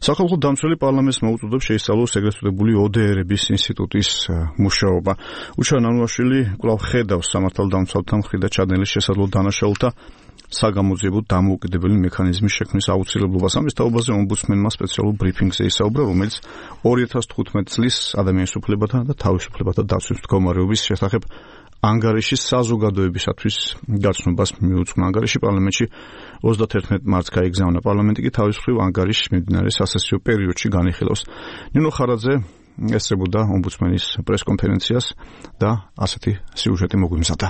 სახალხო დამცველი პარლამენტს მოუწოდებს შეისწავლოს ეგრეთ წოდებული ODR-ების ინსტიტუტის მუშაობა. უჩვენ ანუაშვილი კვლავ ხედავს სამართალდამცველთა მხრიდან ჩადენილი შესაძლო დანაშაულთა საგამოძიებო დამოუკიდებელი მექანიზმის შექმნის აუცილებლობას. ამის თაობაზე ომბუდსმენმა სპეციალურ ბრიფინგზე ისაუბრა, რომელიც 2015 წლის ადამიანის უფლებათა და თავისუფლებათა დაცვის მდგომარეობის შესახებ ანგარიშის საზოგადოებისათვის გაცნობას მიუძღვნა. ანგარიში პარლამენტში 31 მარტს გაიგზავნა. პარლამენტი კი თავის მხრივ ანგარიშის მიმდინარე სასესიო პერიოდში განიხილავს. ნინო ხარაძე ესწრებოდა ომბუდსმენის პრესკონფერენციას და ასეთი სიუჟეტი მოგვიმზადა.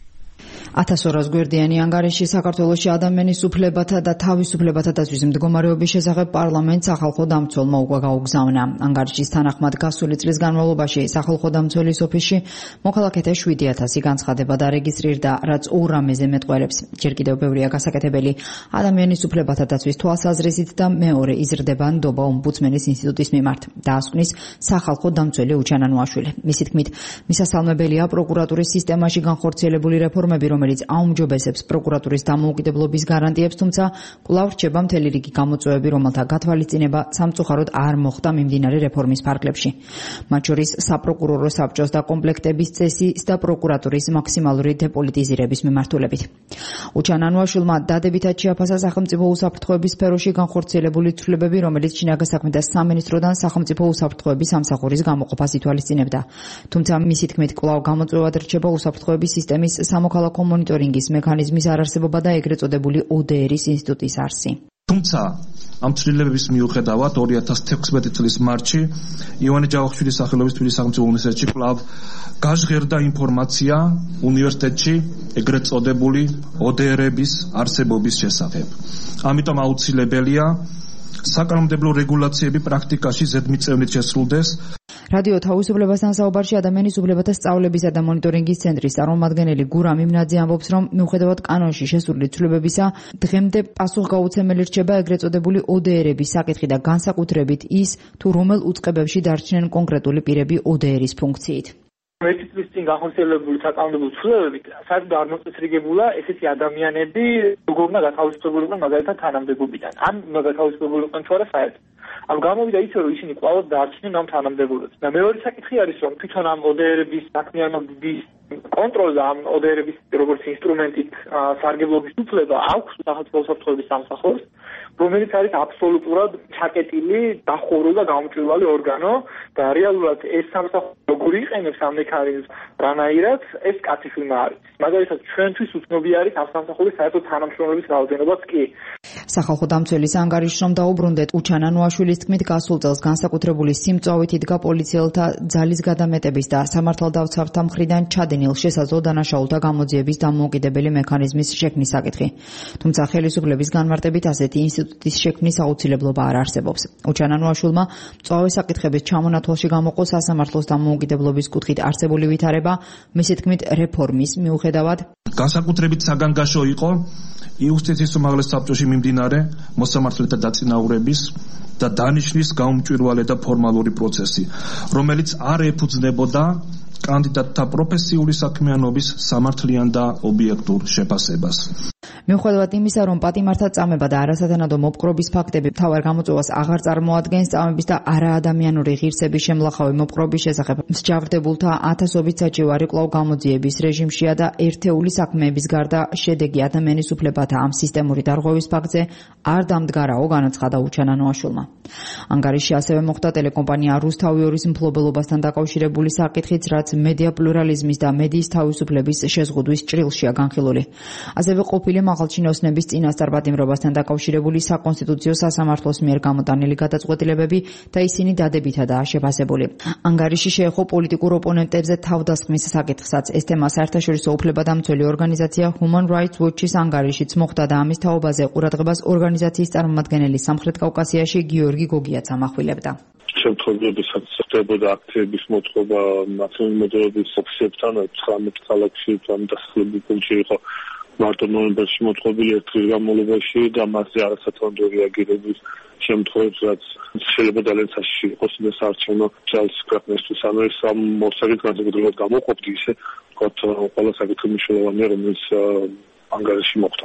1200 გვერდიანი ანგარიში საქართველოში ადამიანის უფლებათა და თავისუფლებათა დაცვის მდგომარეობის შესახებ პარლამენტს სახალხო დამცველმა უკვე გაუგზავნა. ანგარიშის თანახმად გასული წლის განმავლობაში სახალხო დამცველის ოფისში მოქალაქეთა 7000 განცხადება დარეგისტრირდა, რაც 2 რამეზე მეტყველებს. ჯერ კიდევ ბევრია გასაკეთებელი ადამიანის უფლებათა დაცვის თვალსაზრისით და მეორე იზრდება ნდობა ომბუდსმენის ინსტიტუტის მიმართ. დაასკვნის სახალხო დამცველი უჩვენ ანუაშვილი. მისი თქმით, მისასალმებელია პროკურატურის სისტემაში განხორციელებული რეფორმები, რომელიც აუმჯობესებს პროკურატურის დამოუკიდებლობის გარანტიებს, თუმცა კვლავ რჩება მთელი რიგი გამოწვევები, რომელთა გათვალისწინება სამწუხაროდ არ მოხდა მიმდინარე რეფორმის ფარგლებში. მათ შორის საპროკურორო საბჭოს დაკომპლექტების წესის და პროკურატურის მაქსიმალური დეპოლიტიზირების მიმართულებით. უჩვენ ანუაშვილმა დადებითად შეაფასა სახელმწიფო უსაფრთხოების სფეროში განხორციელებული ცვლილებები, რომელიც შინაგან საქმეთა სამინისტროდან სახელმწიფო უსაფრთხოების სამსახურის გამოყოფას ითვალისწინებდა. თუმცა მისი თქმით, კვლავ გამოწვევად რჩება უსაფრთხოების სისტემის სამოქალაქო მონიტორინგის მექანიზმის არარსებობა და ეგრეთ წოდებული ODR-ის ინსტიტუტის არსი. თუმცა ამ ცვლილებების მიუხედავად 2016 წლის მარტში ივანე ჯავახიშვილის სახელობის თბილისის სახელმწიფო უნივერსიტეტში კვლავ გაჟღერდა ინფორმაცია უნივერსიტეტში ეგრეთ წოდებული ODR-ების არსებობის შესახებ. ამიტომ აუცილებელია საკანონმდებლო რეგულაციები პრაქტიკაში ზედმიწევნით შესრულდეს. რადიო თავისუფლებასთან საუბარში ადამიანის უფლებათა სწავლებისა და მონიტორინგის ცენტრის წარმომადგენელი გურამ იმნაძე ამბობს, რომ მიუხედავად კანონში შესული ცვლილებებისა, დღემდე პასუხგაუცემელი რჩება ეგრეთ წოდებული ODR-ების საკითხი და განსაკუთრებით ის, თუ რომელ უწყებებში დარჩნენ კონკრეტული პირები ODR-ის ფუნქციით. ერთი წლის წინ განხორციელებული საკანონმდებლო ცვლილებებით საერთოდ არ მოწესრიგებულა ესეთი ადამიანები, როგორ უნდა გათავისუფლებულიყვნენ მაგალითად თანამდებობიდან. ან უნდა გათავისუფლებულიყვნენ თუ არა საერთოდ. ამ გამოვიდა ისე, რომ ისინი კვლავ დარჩნენ ამ თანამდებობებს. და მეორე საკითხი არის, რომ თვითონ ამ ODR-ების საქმიანობის კონტროლს და ამ ODR-ების როგორც ინსტრუმენტით სარგებლობის უფლება აქვს სახელმწიფო უსაფრთხოების სამსახურს, რომელიც არის აბსოლუტურად ჩაკეტილი, დახურული და გამჭვირვალე ორგანო და რეალურად ეს სამსახური როგორ იყენებს ამ მექანიზმს, რანაირად ეს კაცი ფილმა არის. მაგალითად, ჩვენთვის უცნობი არის ამ სამსახურის საერთოდ თანამშრომლების რაოდენობაც კი. სახალხო დამცველის ანგარიშს რომ დაუბრუნდეთ, უჩვენ ანუაშვილის თქმით, გასულ წელს განსაკუთრებული სიმწვავით იდგა პოლიციელთა ძალის გადამეტების და სამართალდამცავთა მხრიდან ჩადენილ შესაძლო დანაშაულთა გამოძიების დამოუკიდებელი მექანიზმის შექმნის საკითხი. თუმცა ხელისუფლების განმარტებით ასეთი ინსტიტუტის შექმნის აუცილებლობა არ არსებობს. უჩვენ ანუაშვილმა მწვავე საკითხების ჩამონათვალში გამოყო სასამართლოს დამოუკიდებლობის კუთხით არსებული ვითარება, მისი თქმით, რეფორმის მიუხედავად განსაკუთრებით საგანგაშო იყო იუსტიციის უმაღლეს საბჭოში მიმდინარე მოსამართლეთა დაწინაურების და დანიშვნის გაუმჭვირვალე და ფორმალური პროცესი, რომელიც არ ეფუძნებოდა კანდიდატთა პროფესიული საქმიანობის სამართლიან და ობიექტურ შეფასებას. მიუხედავად იმისა, რომ პატიმართა წამება და არასათანადო მოპყრობის ფაქტები მთავარ გამოწვევას აღარ წარმოადგენს, წამების და არაადამიანური ღირსების შემლახავი მოპყრობის შესახებ მსჯავრდებულთა ათასობით საჩივარი კვლავ გამოძიების რეჟიმშია და ერთეული საქმეების გარდა შედეგი ადამიანის უფლებათა ამ სისტემური დარღვევის ფაქტზე არ დამდგარაო, განაცხადა უჩვენ ანუაშვილმა. ანგარიში ასევე მოხდა ტელეკომპანია რუსთავი-2-ის მფლობელობასთან დაკავშირებული საკითხიც, რაც მედია პლურალიზმის და მედიის თავისუფლების შეზღუდვის ჭრილშია განხილული. ასევე ყოფილი მაღალჩინოსნების წინასწარ პატიმრობასთან დაკავშირებული საკონსტიტუციო სასამართლოს მიერ გამოტანილი გადაწყვეტილებები და ისინი დადებითადაა შეფასებული. ანგარიში შეეხო პოლიტიკურ ოპონენტებზე თავდასხმის საკითხსაც. ეს თემა საერთაშორისო უფლებადამცველი ორგანიზაცია Human Rights Watch-ის ანგარიშიც მოხდა და ამის თაობაზე ყურადღებას ორგანიზაციის წარმომადგენელი სამხრეთ კავკასიაში გიორგი გოგიაც ამახვილებდა. შემთხვევებისაც ხდებოდა აქტივების მოწყობა ნაციონალური მოძრაობის ოფისებთან 19 ქალაქში ამ დასახლებულ პუნქტში იყო მარტო ნოემბერში მოწყობილი ერთ დღის განმავლობაში და მასზე არასათანადო რეაგირების შემთხვევებს, რაც შეიძლება ძალიან საშიში იყოს და საარჩევნო ძალის ქვეყნისთვის. ანუ ეს ამ მოსაგით განსაკუთრებულად გამოყოფდი ისე, ვთქვათ, ყველა საკითხი მნიშვნელოვანია, რომელიც ანგარიში მოხდა.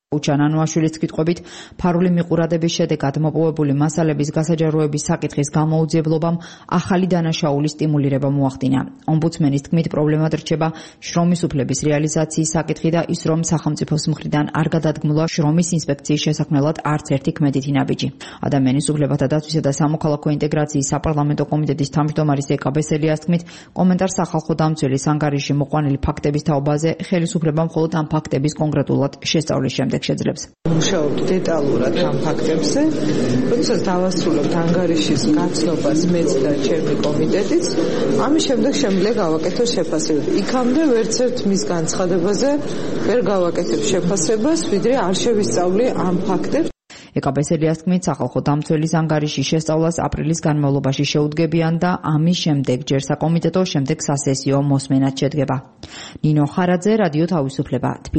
უჩანანუაშვილის კითხვებით ფარული მიყურადების შედეგად მოპოვებული მასალების გასაჯაროების საკითხის გამოუძიებლობამ ახალი დანაშაულის სტიმულირება მოახდინა. ომბუდსმენის თქმით, პრობლემად რჩება შრომის უფლების რეალიზაციის საკითხი და ის, რომ სახელმწიფოს მხრიდან არ გადადგმულა შრომის ინსპექციის შესაქმნელად არც ერთი ქმედითი ნაბიჯი. ადამიანის უფლებათა დაცვისა და სამოქალაქო ინტეგრაციის საპარლამენტო კომიტეტის თავმჯდომარის ეკა ბესელიას თქმით, კომენტარს სახალხო დამცველის ანგარიში მოყვანილი ფაქტების თაობაზე ხელისუფლება მხოლოდ ამ ფაქტების კონკრეტულად შესწავლის შემდეგ შეძლებს. მუშაობთ დეტალურად ამ ფაქტებზე, როდესაც დავასრულებთ ანგარიშის გაცნობას მეც და ჩემი კომიტეტიც, ამის შემდეგ შემიძლია გავაკეთოთ შეფასებები. იქამდე ვერცერთ მის განცხადებაზე ვერ გავაკეთებ შეფასებას, ვიდრე არ შევისწავლი ამ ფაქტებს. ეკა ბესელიას თქმით, სახალხო დამცველის ანგარიშის შესწავლას აპრილის განმავლობაში შეუდგებიან და ამის შემდეგ ჯერ საკომიტეტო, შემდეგ სასესიო მოსმენად შედგება. ნინო ხარაძე, რადიო თავისუფლება.